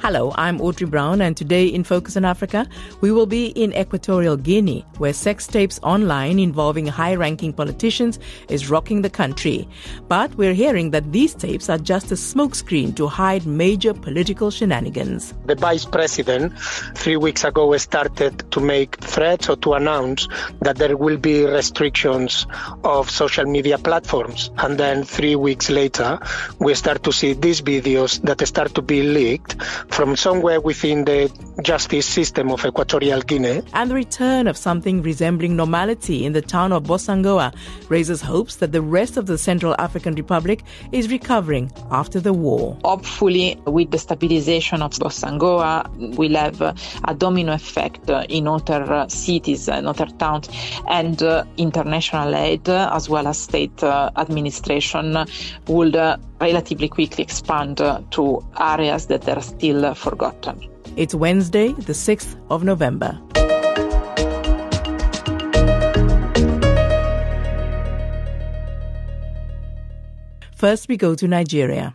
Hello, I'm Audrey Brown, and today in Focus on Africa, we will be in Equatorial Guinea, where sex tapes online involving high-ranking politicians is rocking the country. But we're hearing that these tapes are just a smokescreen to hide major political shenanigans. The vice president 3 weeks ago started to make threats or to announce that there will be restrictions of social media platforms. And then 3 weeks later, we start to see these videos that start to be leaked from somewhere within the justice system of Equatorial Guinea. And the return of something resembling normality in the town of Bossangoa raises hopes that the rest of the Central African Republic is recovering after the war. Hopefully, with the stabilization of Bossangoa, we'll have a domino effect in other cities and other towns, and international aid as well as state administration will relatively quickly expand to areas that are still forgotten. It's Wednesday, the 6th of November. First, we go to Nigeria.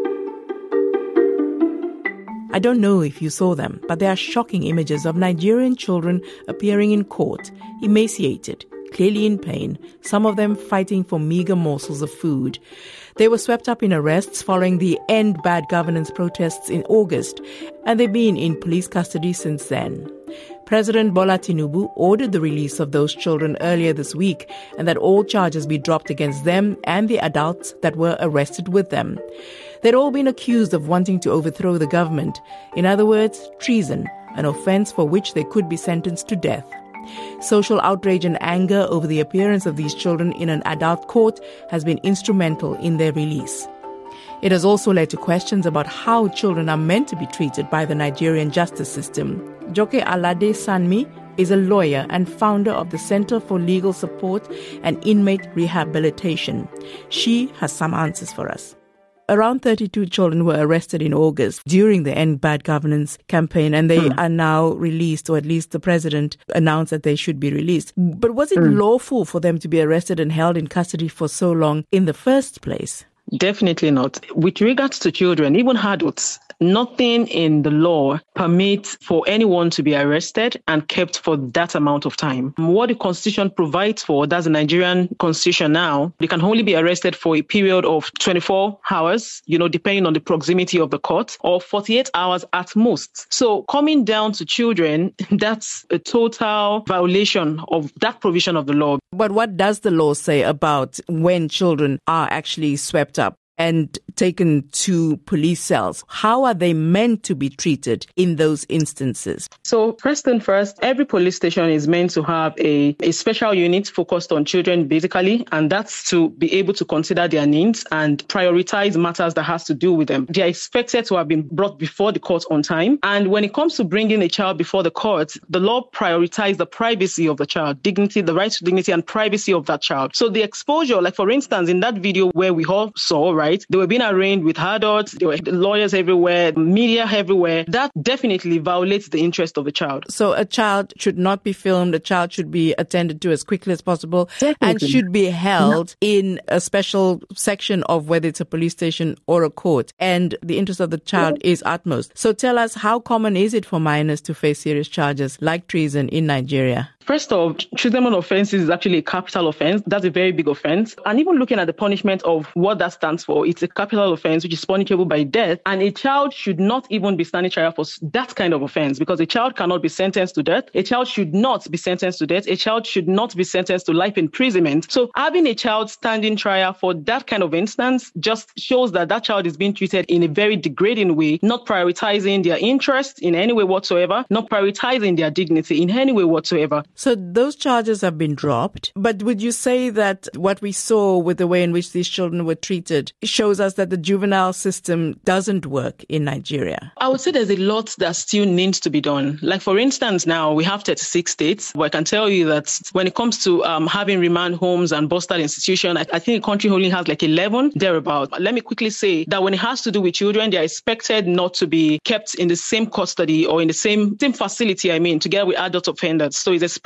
I don't know if you saw them, but there are shocking images of Nigerian children appearing in court, emaciated, clearly in pain, some of them fighting for meager morsels of food. They were swept up in arrests following the End Bad Governance protests in August, and they've been in police custody since then. President Bola Tinubu ordered the release of those children earlier this week, and that all charges be dropped against them and the adults that were arrested with them. They'd all been accused of wanting to overthrow the government. In other words, treason, an offense for which they could be sentenced to death. Social outrage and anger over the appearance of these children in an adult court has been instrumental in their release. It has also led to questions about how children are meant to be treated by the Nigerian justice system. Joke Alade Sanmi is a lawyer and founder of the Center for Legal Support and Inmate Rehabilitation. She has some answers for us. Around 32 children were arrested in August during the End Bad Governance campaign, and they are now released, or at least the president announced that they should be released. But was it lawful for them to be arrested and held in custody for so long in the first place? Definitely not. With regards to children, even adults, nothing in the law permits for anyone to be arrested and kept for that amount of time. What the Constitution provides for, that's the Nigerian Constitution now, they can only be arrested for a period of 24 hours, depending on the proximity of the court, or 48 hours at most. So coming down to children, that's a total violation of that provision of the law. But what does the law say about when children are actually swept up and taken to police cells? How are they meant to be treated in those instances? So first and first, every police station is meant to have a special unit focused on children, basically, and that's to be able to consider their needs and prioritize matters that has to do with them. They are expected to have been brought before the court on time. And when it comes to bringing a child before the court, the law prioritizes the privacy of the child, dignity, the right to dignity and privacy of that child. So the exposure, like for instance, in that video where we all saw, right, they were being arraigned with adults, there were lawyers everywhere, media everywhere. That definitely violates the interest of the child. So a child should not be filmed, a child should be attended to as quickly as possible, definitely. And should be held in a special section of whether it's a police station or a court. And the interest of the child is utmost. So tell us, how common is it for minors to face serious charges like treason in Nigeria? First off, treason offenses is actually a capital offense. That's a very big offense. And even looking at the punishment of what that stands for, it's a capital offense which is punishable by death. And a child should not even be standing trial for that kind of offense, because a child cannot be sentenced to death. A child should not be sentenced to death. A child should not be sentenced to life imprisonment. So having a child standing trial for that kind of instance just shows that that child is being treated in a very degrading way, not prioritizing their interest in any way whatsoever, not prioritizing their dignity in any way whatsoever. So those charges have been dropped. But would you say that what we saw with the way in which these children were treated shows us that the juvenile system doesn't work in Nigeria? I would say there's a lot that still needs to be done. Like, for instance, now we have 36 states. But I can tell you that when it comes to having remand homes and bostard institutions, I think the country only has like 11 thereabout. Let me quickly say that when it has to do with children, they are expected not to be kept in the same custody or in the same facility, together with adult offenders. So it's expected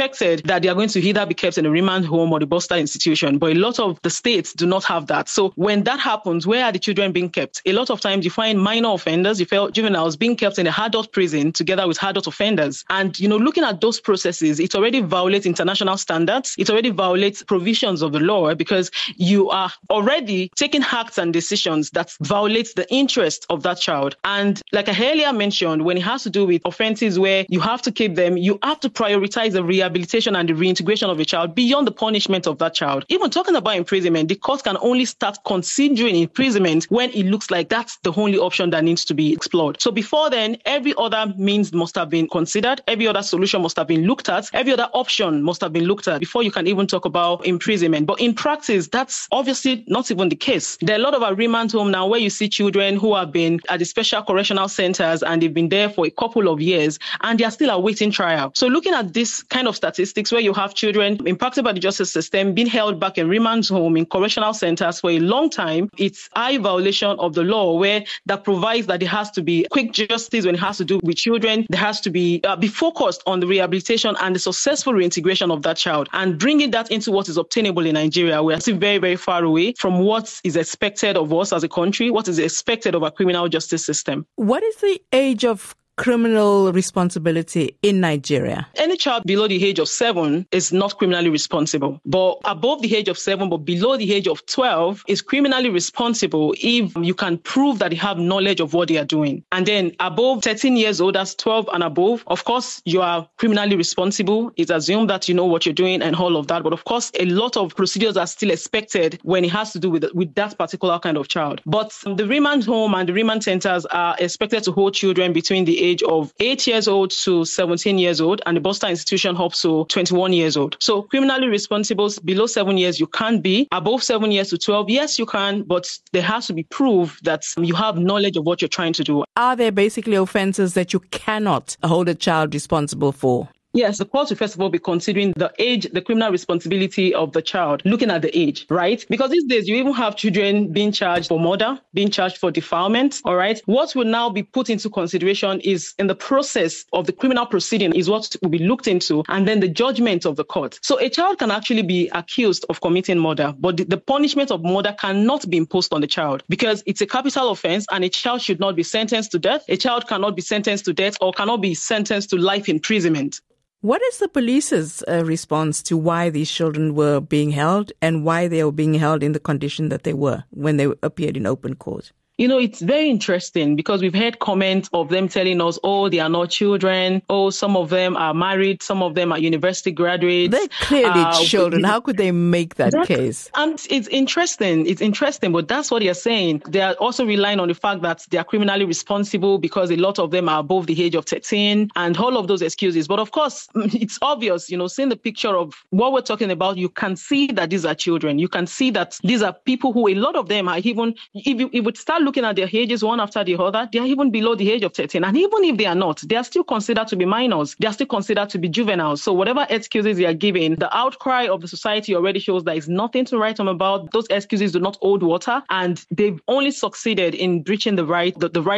expected that they are going to either be kept in a remand home or the Buster institution. But a lot of the states do not have that. So when that happens, where are the children being kept? A lot of times you find minor offenders, you find juveniles being kept in a adult prison together with adult offenders. And, looking at those processes, it already violates international standards. It already violates provisions of the law because you are already taking acts and decisions that violate the interest of that child. And like I earlier mentioned, when it has to do with offenses where you have to keep them, you have to prioritize the rehabilitation and the reintegration of a child beyond the punishment of that child. Even talking about imprisonment, the court can only start considering imprisonment when it looks like that's the only option that needs to be explored. So before then, every other means must have been considered, every other solution must have been looked at, every other option must have been looked at before you can even talk about imprisonment. But in practice, that's obviously not even the case. There are a lot of our remand homes now where you see children who have been at the special correctional centers and they've been there for a couple of years and they are still awaiting trial. So looking at this kind of statistics where you have children impacted by the justice system being held back in remand home in correctional centers for a long time, it's high violation of the law where that provides that there has to be quick justice when it has to do with children. There has to be focused on the rehabilitation and the successful reintegration of that child, and bringing that into what is obtainable in Nigeria. We are still very, very far away from what is expected of us as a country, what is expected of our criminal justice system. What is the age of criminal responsibility in Nigeria? Any child below the age of 7 is not criminally responsible. But above the age of 7, but below the age of 12 is criminally responsible if you can prove that they have knowledge of what they are doing. And then above 13 years old, that's 12 and above, of course, you are criminally responsible. It's assumed that you know what you're doing and all of that. But of course, a lot of procedures are still expected when it has to do with that particular kind of child. But the remand home and the remand centers are expected to hold children between the age of 8 years old to 17 years old, and the Buster institution up to 21 years old. So criminally responsible below 7 years, you can't be. Above 7 years to 12, yes, you can, but there has to be proof that you have knowledge of what you're trying to do. Are there basically offenses that you cannot hold a child responsible for? Yes, the court will first of all be considering the age, the criminal responsibility of the child, looking at the age, right? Because these days you even have children being charged for murder, being charged for defilement, all right? What will now be put into consideration is in the process of the criminal proceeding is what will be looked into, and then the judgment of the court. So a child can actually be accused of committing murder, but the punishment of murder cannot be imposed on the child because it's a capital offense and a child should not be sentenced to death. A child cannot be sentenced to death or cannot be sentenced to life imprisonment. What is the police's response to why these children were being held and why they were being held in the condition that they were when they appeared in open court? It's very interesting because we've heard comments of them telling us, oh, they are not children. Oh, some of them are married. Some of them are university graduates. They're clearly children. How could they make that case? And it's interesting. It's interesting, but that's what you're saying. They are also relying on the fact that they are criminally responsible because a lot of them are above the age of 13 and all of those excuses. But of course, it's obvious, seeing the picture of what we're talking about, you can see that these are children. You can see that these are people who a lot of them are even, if you would start looking at their ages one after the other, they are even below the age of 13. And even if they are not, they are still considered to be minors. They are still considered to be juveniles. So whatever excuses they are giving, the outcry of the society already shows there is nothing to write them about. Those excuses do not hold water. And they've only succeeded in breaching the rights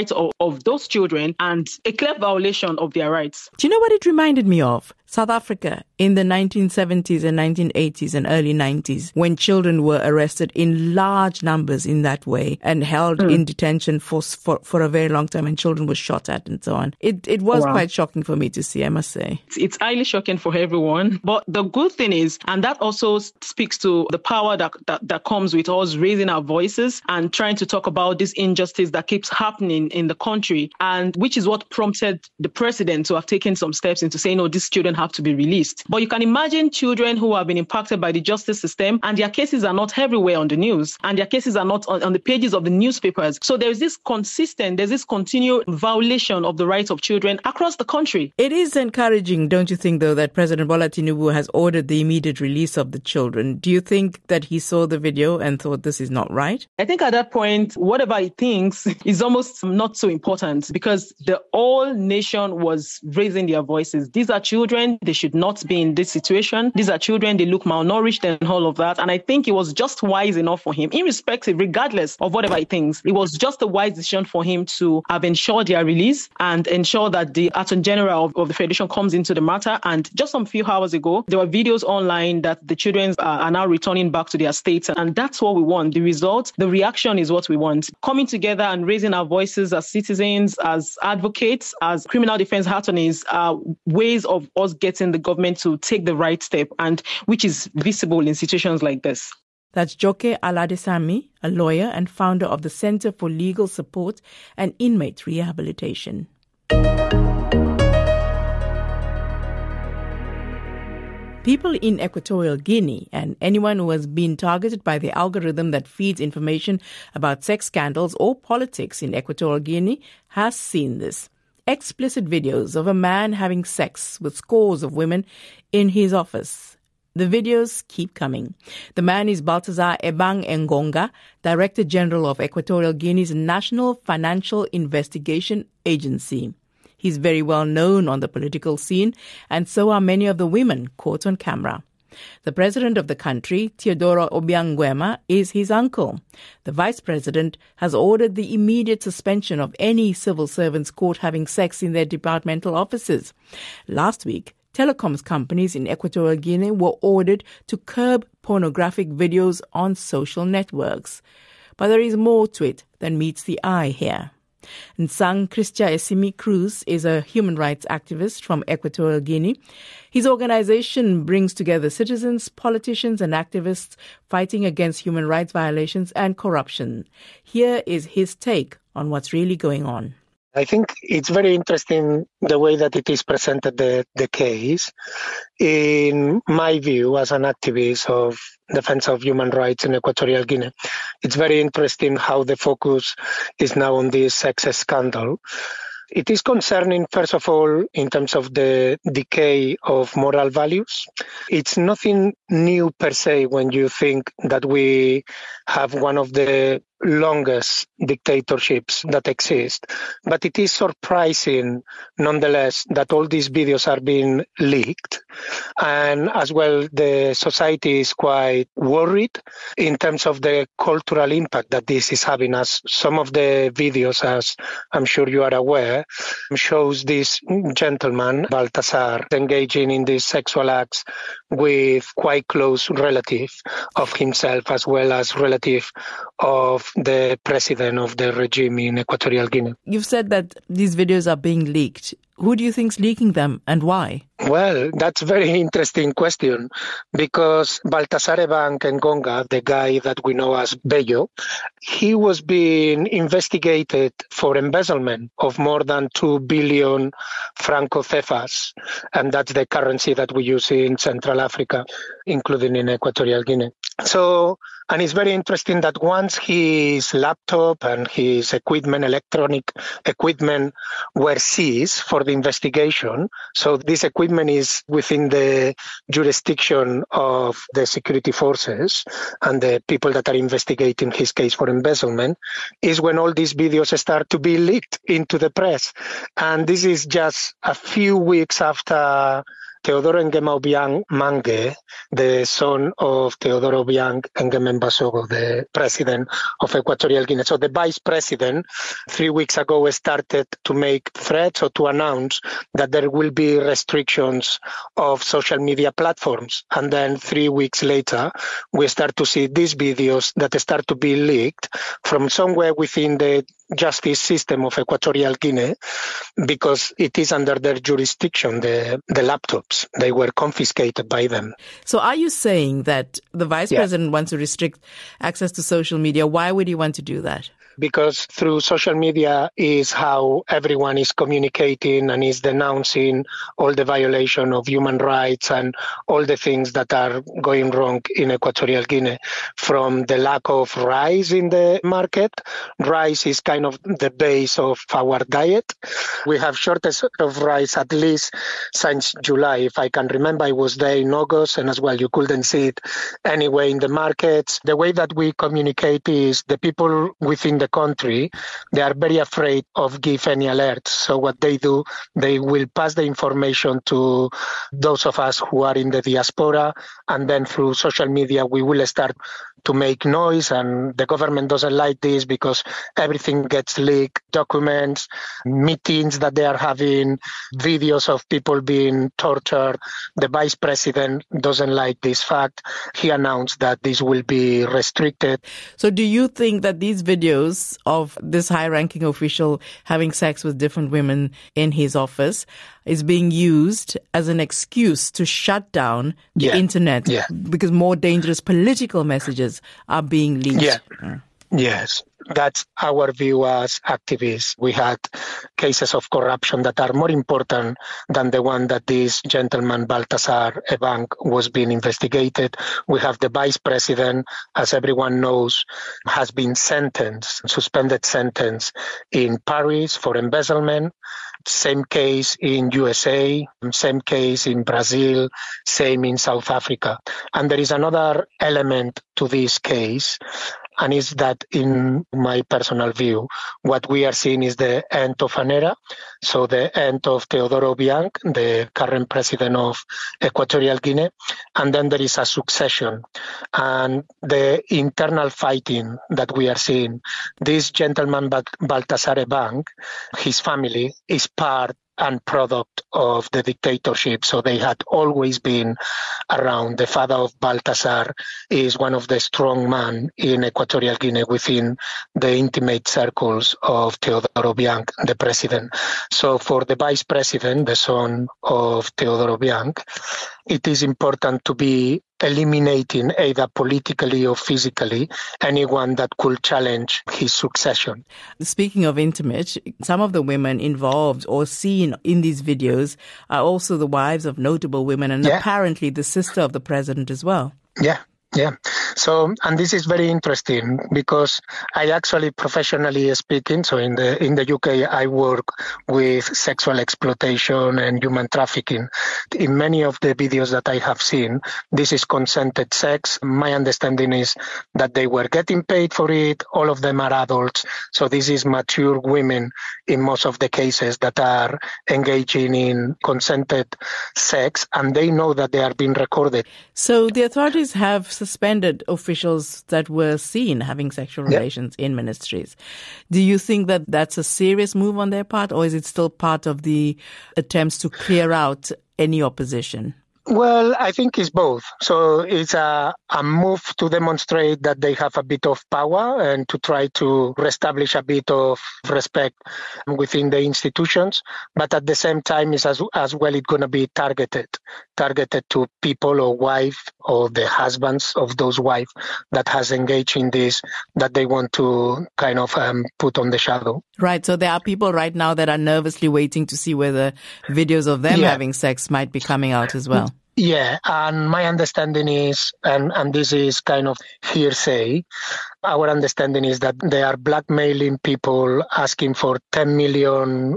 of those children and a clear violation of their rights. Do you know what it reminded me of? South Africa in the 1970s and 1980s and early 90s, when children were arrested in large numbers in that way and held in detention for a very long time, and children were shot at and so on. It was quite shocking for me to see, I must say. It's highly shocking for everyone. But the good thing is, and that also speaks to the power that comes with us raising our voices and trying to talk about this injustice that keeps happening in the country, and which is what prompted the president to have taken some steps into saying, no, these children have to be released. But you can imagine children who have been impacted by the justice system and their cases are not everywhere on the news and their cases are not on the pages of the newspapers. So there's this continued violation of the rights of children across the country. It is encouraging, don't you think, though, that President Bola Tinubu has ordered the immediate release of the children. Do you think that he saw the video and thought this is not right? I think at that point, whatever he thinks is almost not so important because the whole nation was raising their voices. These are children. children. They should not be in this situation. These are children. They look malnourished and all of that. And I think it was just wise enough for him, irrespective, regardless of whatever he thinks. It was just a wise decision for him to have ensured their release and ensure that the Attorney General of the Federation comes into the matter. And just some few hours ago, there were videos online that the children are now returning back to their states. And that's what we want. The result, the reaction is what we want. Coming together and raising our voices as citizens, as advocates, as criminal defense attorneys are ways of us getting the government to take the right step, and which is visible in situations like this. That's Joke Aladesami, a lawyer and founder of the Center for Legal Support and Inmate Rehabilitation. People in Equatorial Guinea and anyone who has been targeted by the algorithm that feeds information about sex scandals or politics in Equatorial Guinea has seen this. Explicit videos of a man having sex with scores of women in his office. The videos keep coming. The man is Baltasar Ebang Ngonga, Director General of Equatorial Guinea's National Financial Investigation Agency. He's very well known on the political scene, and so are many of the women caught on camera. The president of the country, Teodoro Obiang Nguema, is his uncle. The vice president has ordered the immediate suspension of any civil servants caught having sex in their departmental offices. Last week, telecoms companies in Equatorial Guinea were ordered to curb pornographic videos on social networks. But there is more to it than meets the eye here. Nsang Christia Esimi Cruz is a human rights activist from Equatorial Guinea. His organization brings together citizens, politicians, and activists fighting against human rights violations and corruption. Here is his take on what's really going on. I think it's very interesting the way that it is presented, the case. In my view, as an activist of defense of human rights in Equatorial Guinea, it's very interesting how the focus is now on this sex scandal. It is concerning, first of all, in terms of the decay of moral values. It's nothing new per se when you think that we have one of the longest dictatorships that exist. But it is surprising, nonetheless, that all these videos are being leaked. And as well, the society is quite worried in terms of the cultural impact that this is having, as some of the videos, as I'm sure you are aware, shows this gentleman, Baltasar, engaging in these sexual acts with quite close relative of himself, as well as relative of the president of the regime in Equatorial Guinea. You've said that these videos are being leaked. Who do you think's leaking them and why? Well, that's a very interesting question, because Baltasar Ebang Ngonga, the guy that we know as Bello, he was being investigated for embezzlement of more than 2 billion franco cefas, and that's the currency that we use in Central Africa, including in Equatorial Guinea. So, and it's very interesting that once his laptop and his equipment, electronic equipment, were seized for the investigation, so this equipment is within the jurisdiction of the security forces and the people that are investigating his case for embezzlement, is when all these videos start to be leaked into the press. And this is just a few weeks after Teodoro Nguema Obiang Mange, the son of Teodoro Obiang Nguema Mbasogo, the president of Equatorial Guinea. So the vice president, 3 weeks ago, started to make threats or to announce that there will be restrictions of social media platforms. And then 3 weeks later, we start to see these videos that start to be leaked from somewhere within the justice system of Equatorial Guinea, because it is under their jurisdiction, the laptops. They were confiscated by them. So are you saying that the vice president wants to restrict access to social media? Why would he want to do that? Because through social media is how everyone is communicating and is denouncing all the violation of human rights and all the things that are going wrong in Equatorial Guinea. From the lack of rice in the market, rice is kind of the base of our diet. We have shortage of rice at least since July. If I can remember, I was there in August, and as well, you couldn't see it anyway in the markets. The way that we communicate is the people within the the country, they are very afraid of give any alerts. So what they do, they will pass the information to those of us who are in the diaspora, and then through social media we will start to make noise, and the government doesn't like this because everything gets leaked, documents, meetings that they are having, videos of people being tortured. The vice president doesn't like this fact. He announced that this will be restricted. So do you think that these videos of this high-ranking official having sex with different women in his office is being used as an excuse to shut down the internet because more dangerous political messages are being leaked? Yes, that's our view as activists. We had cases of corruption that are more important than the one that this gentleman, Baltasar Ebang, was being investigated. We have the vice president, as everyone knows, has been suspended sentence in Paris for embezzlement. Same case in USA, same case in Brazil, same in South Africa. And there is another element to this case, and is that, in my personal view, what we are seeing is the end of an era. So the end of Teodoro Obiang, the current president of Equatorial Guinea, and then there is a succession. And the internal fighting that we are seeing, this gentleman, Baltasar Ebang, his family is part and product of the dictatorship. So they had always been around. The father of Baltasar is one of the strong men in Equatorial Guinea within the intimate circles of Teodoro Obiang, the president. So for the vice president, the son of Teodoro Obiang, it is important to be eliminating, either politically or physically, anyone that could challenge his succession. Speaking of intimate, some of the women involved or seen in these videos are also the wives of notable women and apparently the sister of the president as well. Yeah. So, and this is very interesting because I actually, professionally speaking, so in the UK, I work with sexual exploitation and human trafficking. In many of the videos that I have seen, this is consented sex. My understanding is that they were getting paid for it. All of them are adults. So this is mature women in most of the cases that are engaging in consented sex, and they know that they are being recorded. So the authorities have suspended officials that were seen having sexual relations in ministries. Do you think that that's a serious move on their part, or is it still part of the attempts to clear out any opposition? Well, I think it's both. So it's a move to demonstrate that they have a bit of power and to try to reestablish a bit of respect within the institutions. But at the same time, it's as well it's going to be targeted to people or wife or the husbands of those wives that has engaged in this, that they want to kind of put on the shadow. Right. So there are people right now that are nervously waiting to see whether videos of them having sex might be coming out as well. Yeah, and my understanding is, and this is kind of hearsay, our understanding is that they are blackmailing people, asking for 10 million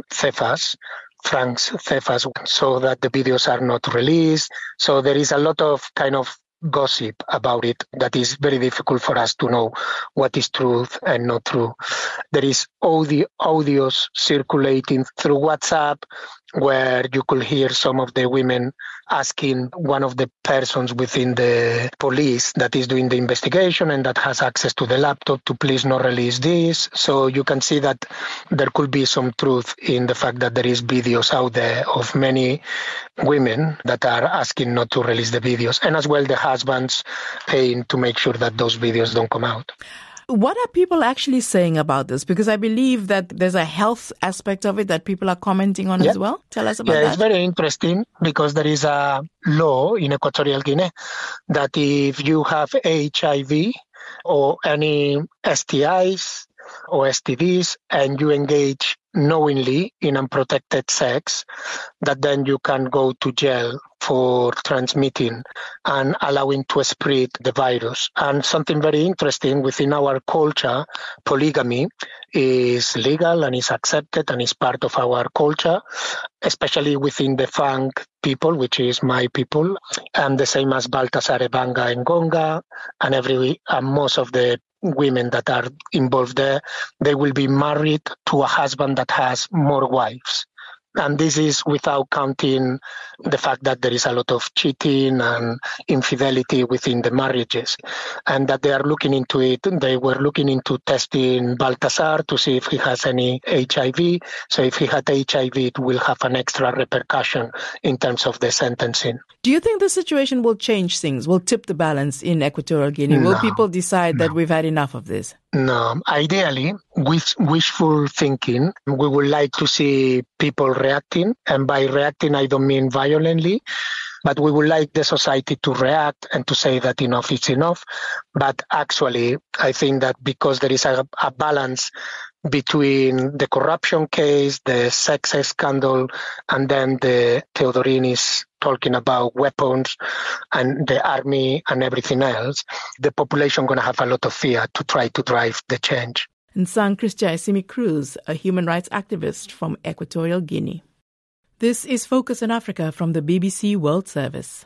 francs cefas, so that the videos are not released. So there is a lot of kind of gossip about it that is very difficult for us to know what is truth and not true. There is audios circulating through WhatsApp where you could hear some of the women asking one of the persons within the police that is doing the investigation and that has access to the laptop to please not release this. So you can see that there could be some truth in the fact that there is videos out there of many women that are asking not to release the videos, and as well the husbands paying to make sure that those videos don't come out. What are people actually saying about this? Because I believe that there's a health aspect of it that people are commenting on as well. Tell us about that. It's very interesting because there is a law in Equatorial Guinea that if you have HIV or any STIs or STDs and you engage knowingly in unprotected sex, that then you can go to jail for transmitting and allowing to spread the virus. And something very interesting within our culture, polygamy is legal and is accepted and is part of our culture, especially within the Fang people, which is my people, and the same as Baltasar Ebanga and Gonga and most of the women that are involved there, they will be married to a husband that has more wives. And this is without counting the fact that there is a lot of cheating and infidelity within the marriages. And that they are looking into it. They were looking into testing Baltasar to see if he has any HIV. So if he had HIV, it will have an extra repercussion in terms of the sentencing. Do you think the situation will change things, will tip the balance in Equatorial Guinea? Will people decide that we've had enough of this? No, ideally, wishful thinking, we would like to see people reacting. And by reacting, I don't mean violently, but we would like the society to react and to say that enough is enough. But actually, I think that because there is a balance between the corruption case, the sex scandal, and then the Teodorin is talking about weapons and the army and everything else, the population going to have a lot of fear to try to drive the change. And San Christian Simi Cruz, a human rights activist from Equatorial Guinea. This is Focus on Africa from the BBC World Service.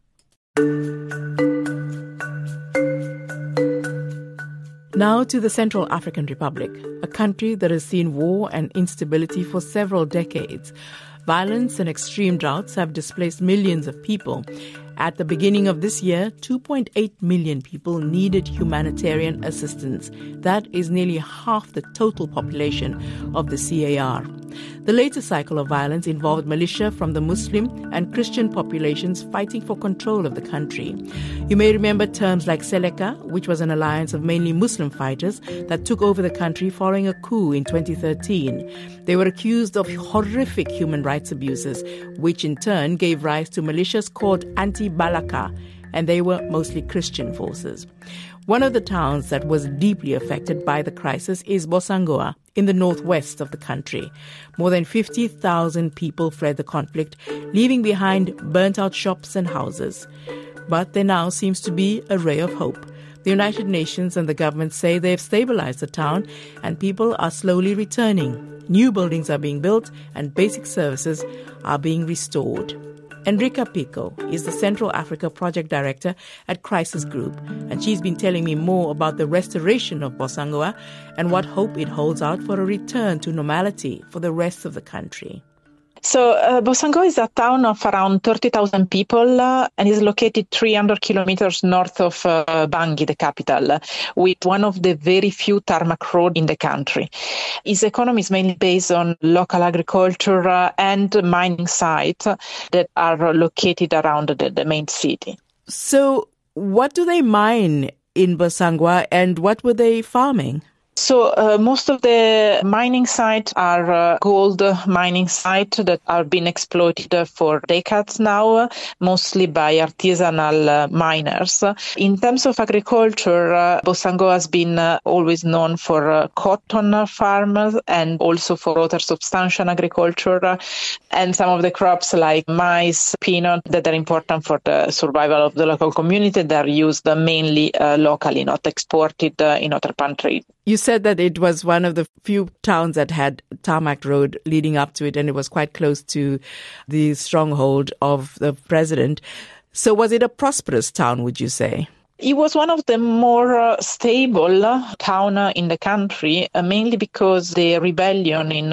Now to the Central African Republic, a country that has seen war and instability for several decades. Violence and extreme droughts have displaced millions of people. At the beginning of this year, 2.8 million people needed humanitarian assistance. That is nearly half the total population of the CAR. The latest cycle of violence involved militia from the Muslim and Christian populations fighting for control of the country. You may remember terms like Seleka, which was an alliance of mainly Muslim fighters that took over the country following a coup in 2013. They were accused of horrific human rights abuses, which in turn gave rise to militias called Anti-Balaka, and they were mostly Christian forces. One of the towns that was deeply affected by the crisis is Bossangoa, in the northwest of the country. More than 50,000 people fled the conflict, leaving behind burnt-out shops and houses. But there now seems to be a ray of hope. The United Nations and the government say they have stabilized the town and people are slowly returning. New buildings are being built and basic services are being restored. Enrica Pico is the Central Africa Project Director at Crisis Group, and she's been telling me more about the restoration of Bossangoa and what hope it holds out for a return to normality for the rest of the country. So Bossangoa is a town of around 30,000 people and is located 300 kilometers north of Bangui, the capital, with one of the very few tarmac roads in the country. Its economy is mainly based on local agriculture and mining sites that are located around the main city. So what do they mine in Bossangoa and what were they farming? So most of the mining sites are gold mining sites that are being exploited for decades now, mostly by artisanal miners. In terms of agriculture, Bossangoa has been always known for cotton farmers and also for other substantial agriculture and some of the crops like maize, peanut that are important for the survival of the local community. They are used mainly locally, not exported in other countries. You said that it was one of the few towns that had tarmac road leading up to it, and it was quite close to the stronghold of the president. So was it a prosperous town, would you say? It was one of the more stable towns in the country, mainly because the rebellion in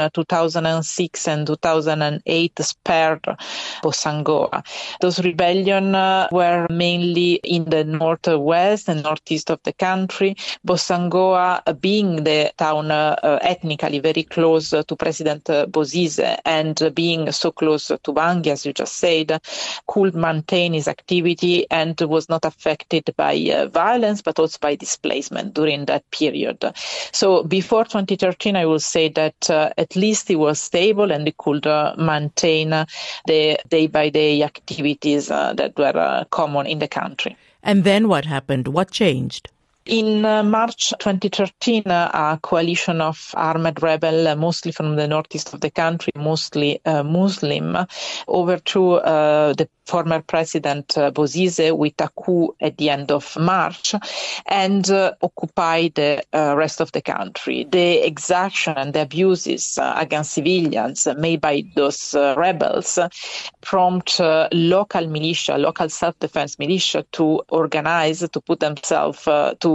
2006 and 2008 spared Bossangoa. Those rebellions were mainly in the northwest and northeast of the country. Bossangoa, being the town ethnically very close to President Bozizé and being so close to Bangui, as you just said, could maintain its activity and was not affected by violence, but also by displacement during that period. So before 2013, I will say that at least it was stable and it could maintain the day-by-day activities that were common in the country. And then what happened? What changed? In March 2013, a coalition of armed rebels, mostly from the northeast of the country, mostly Muslim, overthrew the former President Bozizé with a coup at the end of March and occupied the rest of the country. The exaction and the abuses against civilians made by those rebels prompt local militia, local self-defense militia to organize, to put themselves to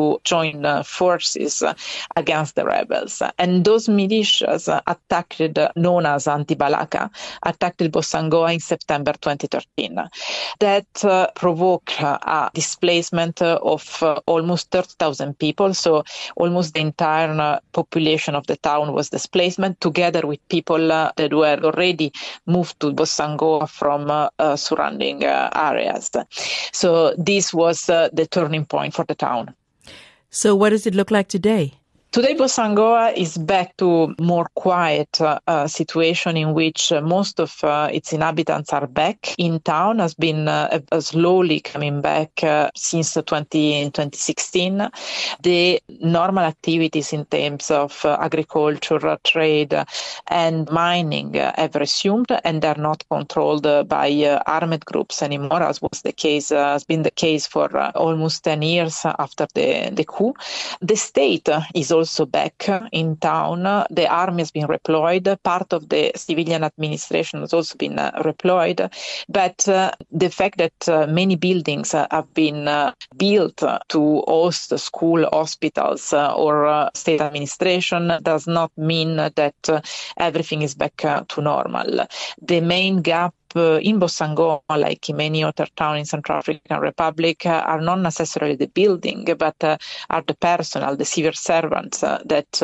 to join forces against the rebels. And those militias attacked, known as Anti-Balaka, attacked Bossangoa in September 2013. That provoked a displacement of almost 30,000 people. So almost the entire population of the town was displacement, together with people that were already moved to Bossangoa from surrounding areas. So this was the turning point for the town. So what does it look like today? Today, Bossangoa is back to more quiet situation in which most of its inhabitants are back. In town has been slowly coming back since 2016. The normal activities in terms of agriculture, trade and mining have resumed, and are not controlled by armed groups anymore, as was the case, has been the case for almost 10 years after the coup. The state is also back in town. The army has been reployed. Part of the civilian administration has also been reployed. But the fact that many buildings have been built to host school, hospitals, or state administration does not mean that everything is back to normal. The main gap in Bossangoa, like in many other towns in Central African Republic, are not necessarily the building, but are the personnel, the civil servants that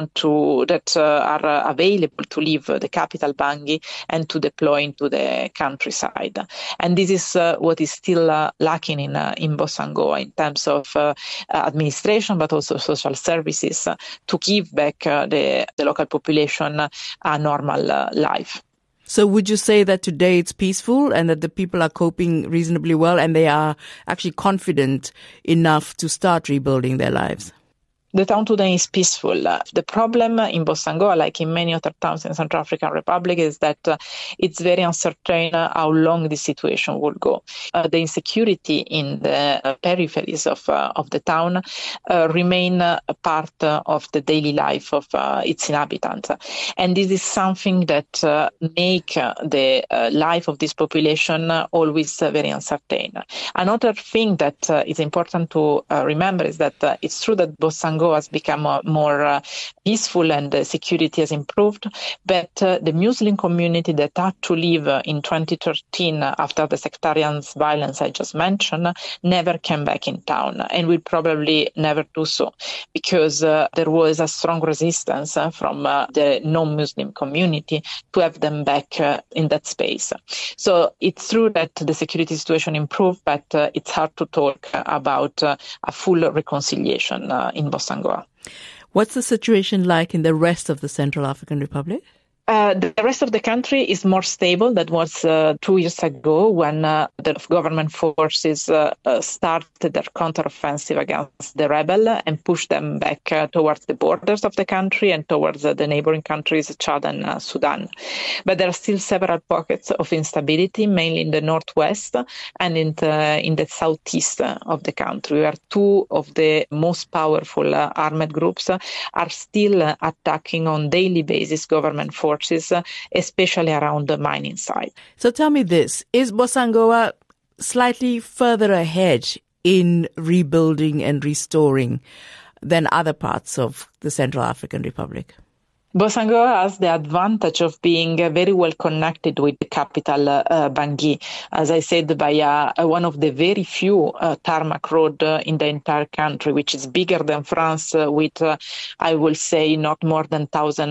are available to leave the capital Bangui and to deploy into the countryside. And this is what is still lacking in Bossangoa in terms of administration, but also social services to give back the local population a normal life. So would you say that today it's peaceful and that the people are coping reasonably well and they are actually confident enough to start rebuilding their lives? The town today is peaceful. The problem in Bossangoa, like in many other towns in Central African Republic, is that it's very uncertain how long this situation will go. The insecurity in the peripheries of the town remain a part of the daily life of its inhabitants. And this is something that make the life of this population always very uncertain. Another thing that is important to remember is that it's true that Bossangoa has become more peaceful and the security has improved, but the Muslim community that had to leave in 2013 after the sectarian violence I just mentioned never came back in town and will probably never do so, because there was a strong resistance from the non-Muslim community to have them back in that space. So it's true that the security situation improved, but it's hard to talk about a full reconciliation in Bossangoa. What's the situation like in the rest of the Central African Republic? The rest of the country is more stable than was 2 years ago when the government forces started their counteroffensive against the rebel and pushed them back towards the borders of the country and towards the neighboring countries, Chad and Sudan. But there are still several pockets of instability, mainly in the northwest and in the southeast of the country, where two of the most powerful armed groups are still attacking on daily basis government forces, especially around the mining site. So tell me this, is Bossangoa slightly further ahead in rebuilding and restoring than other parts of the Central African Republic? Bossangoa has the advantage of being very well connected with the capital, Bangui. As I said, by one of the very few tarmac road in the entire country, which is bigger than France with, I will say, not more than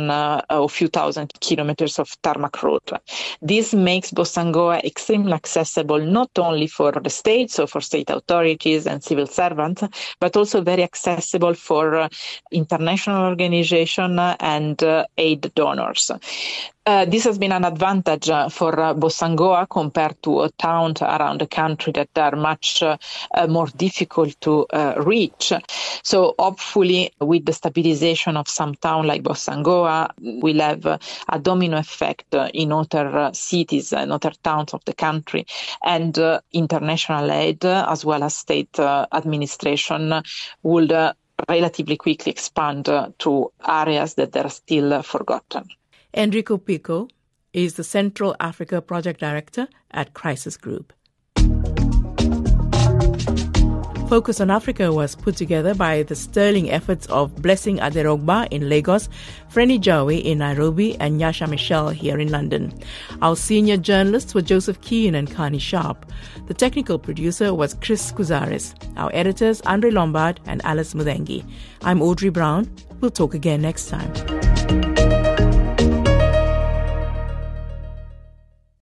a few thousand kilometers of tarmac road. This makes Bossangoa extremely accessible, not only for the state, so for state authorities and civil servants, but also very accessible for international organizations and aid donors. This has been an advantage for Bossangoa compared to towns around the country that are much more difficult to reach. So hopefully with the stabilization of some town like Bossangoa, we'll have a domino effect in other cities and other towns of the country, and international aid as well as state administration would relatively quickly expand to areas that are still forgotten. Enrico Pico is the Central Africa Project Director at Crisis Group. Focus on Africa was put together by the sterling efforts of Blessing Aderogba in Lagos, Freni Jawe in Nairobi, and Yasha Michelle here in London. Our senior journalists were Joseph Keane and Kani Sharp. The technical producer was Chris Kuzaris. Our editors, Andre Lombard and Alice Mudengi. I'm Audrey Brown. We'll talk again next time.